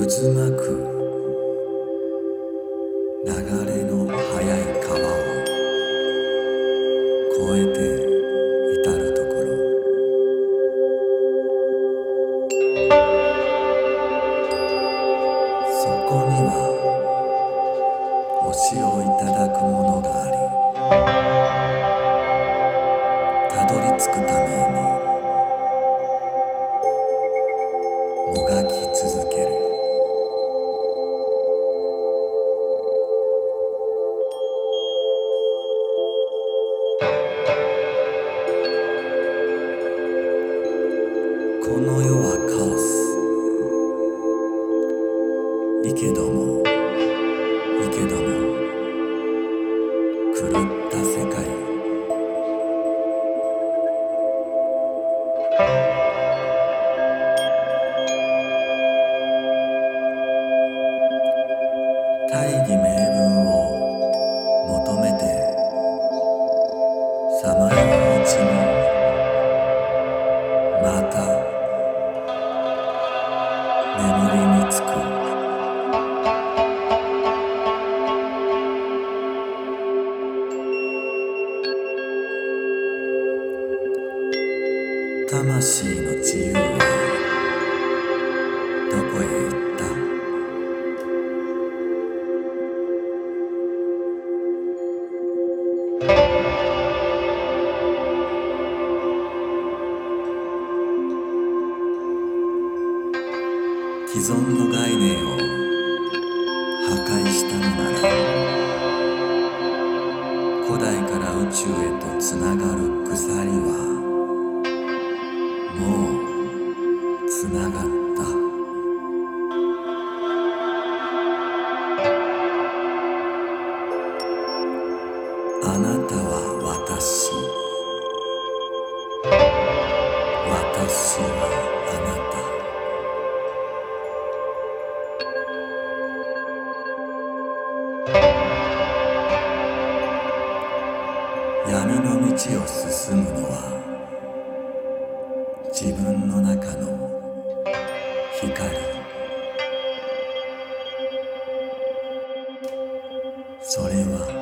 渦巻く流れの速い川を越えて至るところ、そこには星をいただくものがあり、たどり着くためにもがき続ける。この世はカオス。いけども狂った世界。大義名分を求めてさまよううちに、また眠りにつく。魂の自由はどこへ行った？既存の概念を破壊したのなら、古代から宇宙へとつながる鎖はもうつながった。あなたは私、私はあなた。闇の道を進むのは自分の中の光。それは